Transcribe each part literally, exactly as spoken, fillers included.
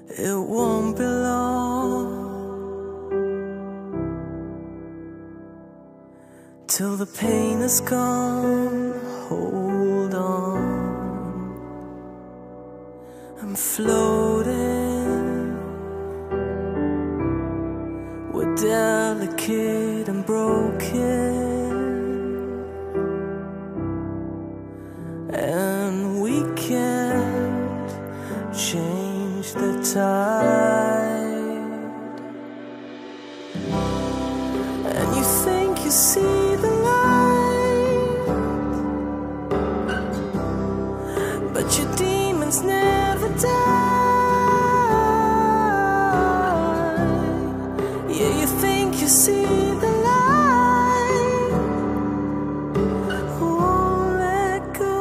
It won't be long till the pain is gone. Hold on, I'm floating. We're delicate and broken, and we can't change the tide. And you think you see the light, but your demons never die. Yeah, you think you see the light, won't let go.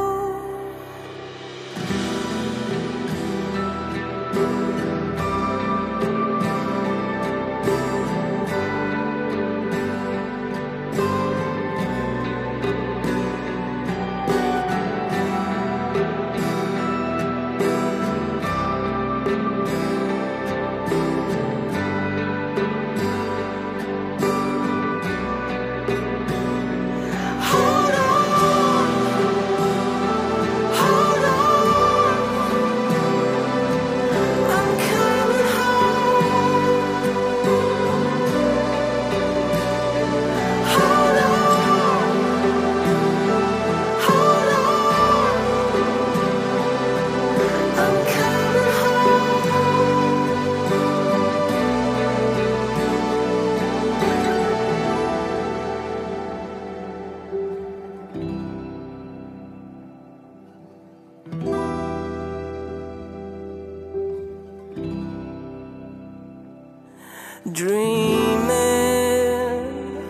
Dreaming,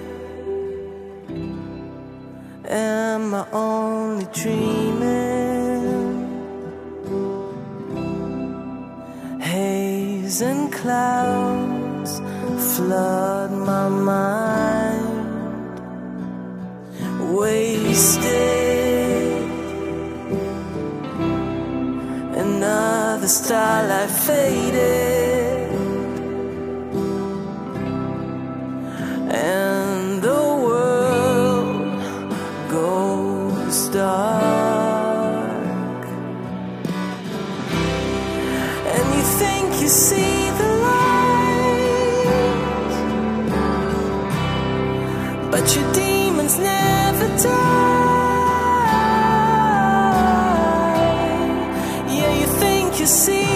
am I only dreaming? Haze and clouds flood my mind, wasted. Another starlight faded, and the world goes dark. And you think you see the light, but your demons never die. Yeah, you think you see